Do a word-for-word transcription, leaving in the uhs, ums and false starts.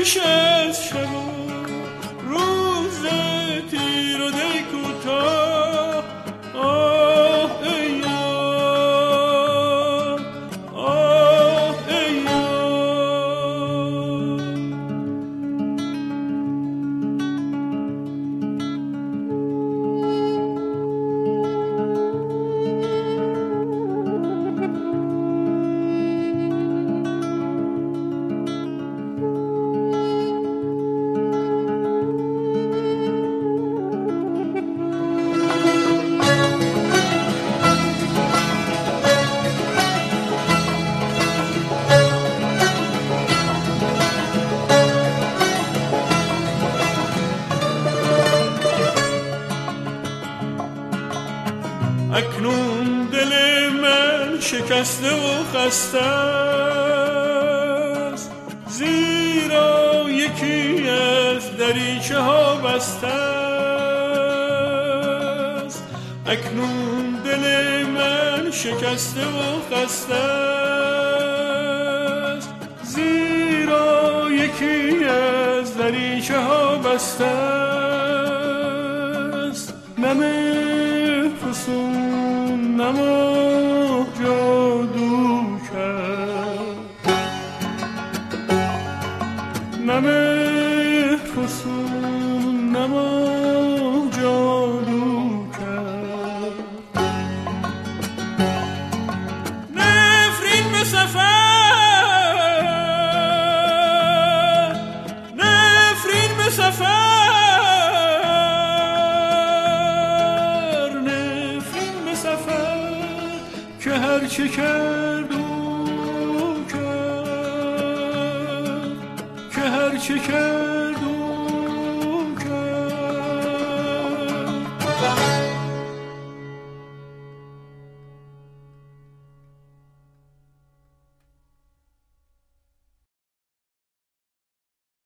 پیش از شب روز تیر و دی کوتاه. آه ای یار، آه ای یار. اکنون دل من شکسته و خسته است، زیرا یکی از دریچه ها بسته است. اکنون دل من شکسته و خسته است، زیرا یکی از دریچه ها بسته است. نمی فسون نما جادو کرد، نمی فسون نما جادو کرد. نفرین به سفر، نفرین به سفر، که هر چه کرد او کرد، که هر چه کرد